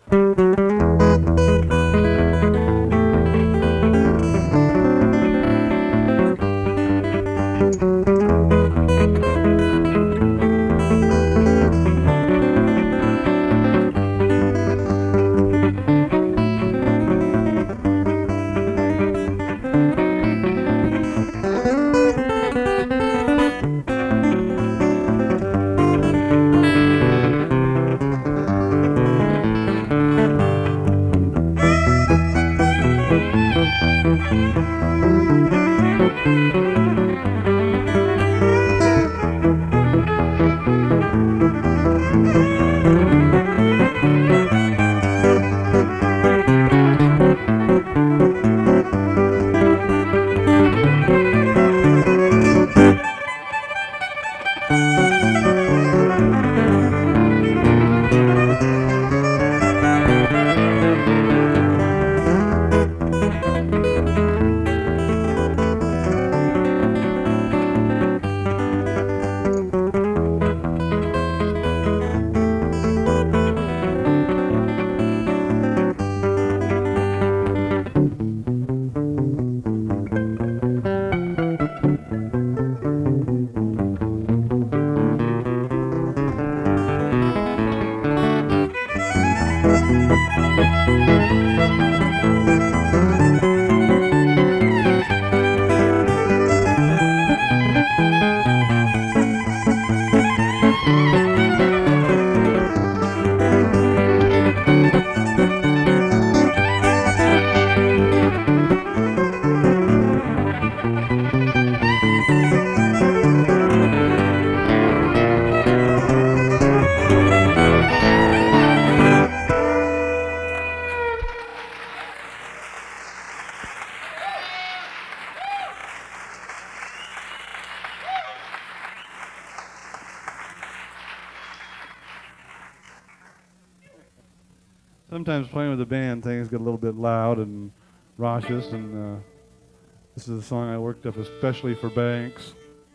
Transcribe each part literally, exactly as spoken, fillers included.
Sometimes playing with the band, things get a little bit loud and raucous, and uh, this is a song I worked up especially for Banks.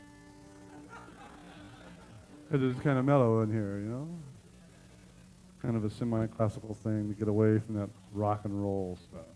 Because it's kind of mellow in here, you know? Kind of a semi-classical thing to get away from that rock and roll stuff.